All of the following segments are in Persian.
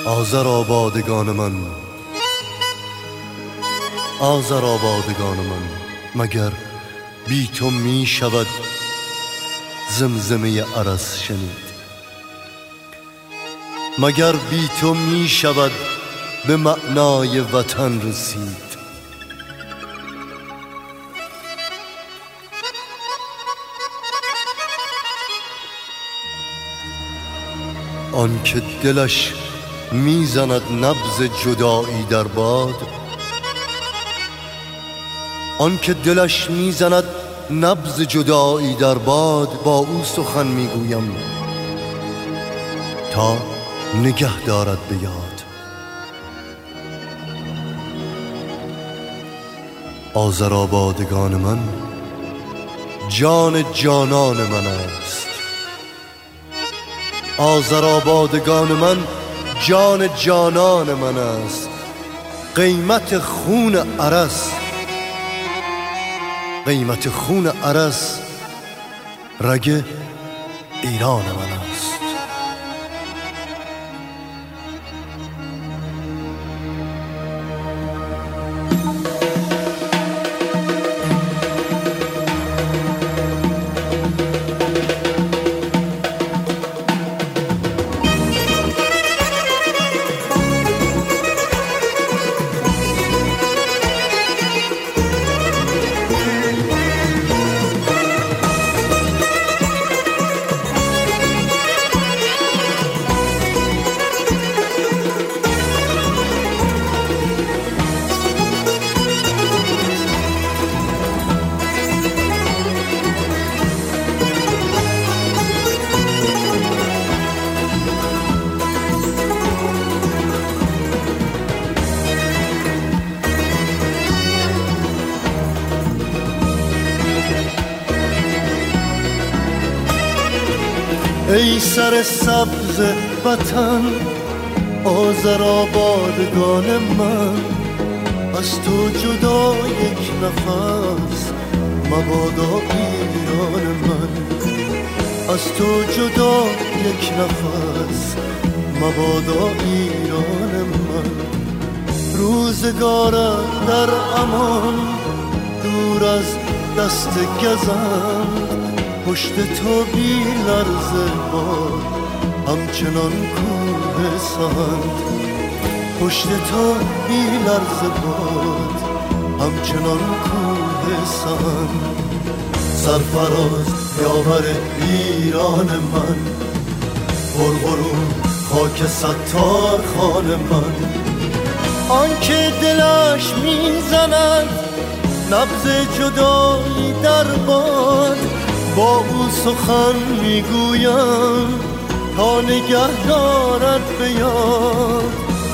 آذرآبادگان من، آذرآبادگان من، مگر بی تو می شود زمزمه ارس شنید؟ مگر بی تو می شود به معنای وطن رسید؟ آن که دلش میزند نبض جدایی در باد، آن که دلش میزند نبض جدایی در باد، با او سخن میگویم تا نگه دارد به یاد. آذرآبادگان من جان جانان من است، آذرآبادگان من جان جانان من است. قیمت خون ارس، قیمت خون ارس رگ ایران من است. ای سر سبز وطن، آذرآبادگان من، از تو جدا یک نفس مبادا ایران من. از تو جدا یک نفس مبادا ایران من. روزگارم در امان دور از دست گزند، پشت تو بی لرزه باد همچنان کوه سنگ. پشت تو بی لرزه باد همچنان کوه سنگ. سرفراز یاور ایران من، پرغرور خاک ستار خان من. آن که دلش میزند نبض جدایی در باد، با او سخن میگویم تا نگه دارد به یاد.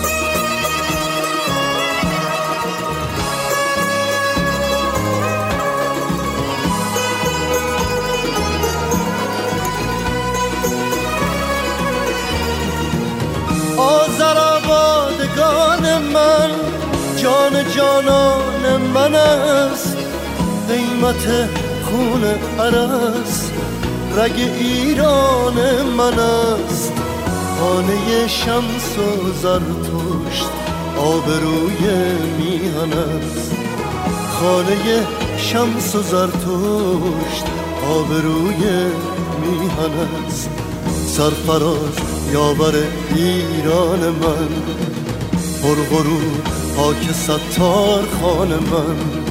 آذرآبادگان من جان جانان من است. قیمت خون ارس رگ ایران من است. خانه شمس و زرتشت آبروی میهن است. خانه شمس و زرتشت آبروی میهن است. سرفراز یاور ایران من، پرغرور خاک ستار خان من.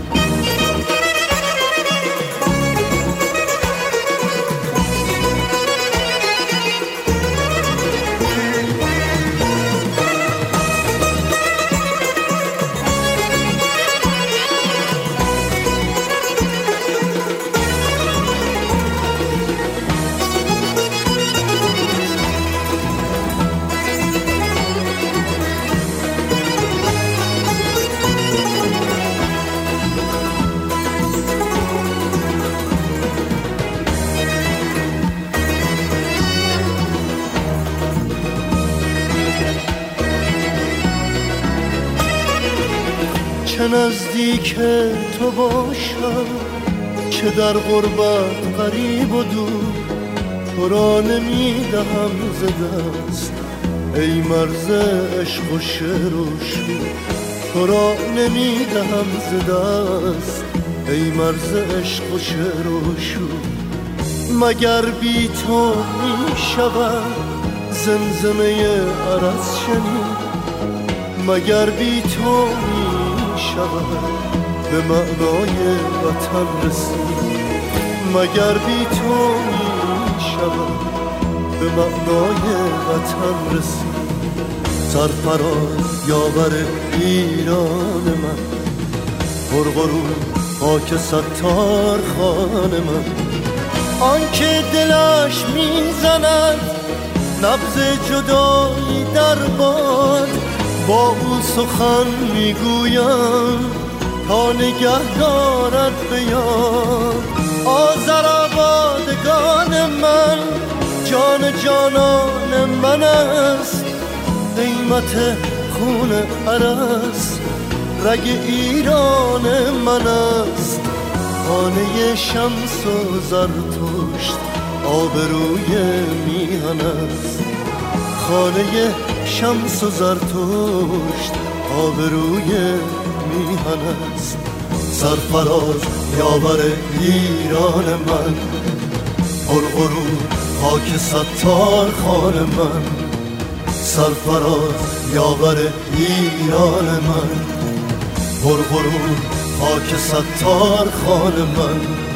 چه نزدیک تو باشم، چه در غربت غریب و دور، تو را نمیدهم ز دست ای مرز عشق و شعر و شور، تو را نمیدهم ز دست ای مرز عشق و شعر و شور. مگر بی تو می شود زمزمه عرض شنید، مگر بی تو می شود به معنای وطن رسید، مگر بی تو می شود به معنای وطن رسید. سرفراز یاور ایران من، پرغرور خاک ستار خان من، آنکه دلش میزند نبض جدایی در باد، با او سخن میگویم تا نگه دارد به یاد. آذرآبادگان من جان جانان من است، قیمت خون عرس رگ ایران من است. خانه شمس و زرتشت آبروی میهن است، خانه شمس و زرتشت آبروی میهن است. سرفراز یاور ایران من، پرغرور خاک ستار خان من، سرفراز یاور ایران من، پرغرور خاک ستار خان من.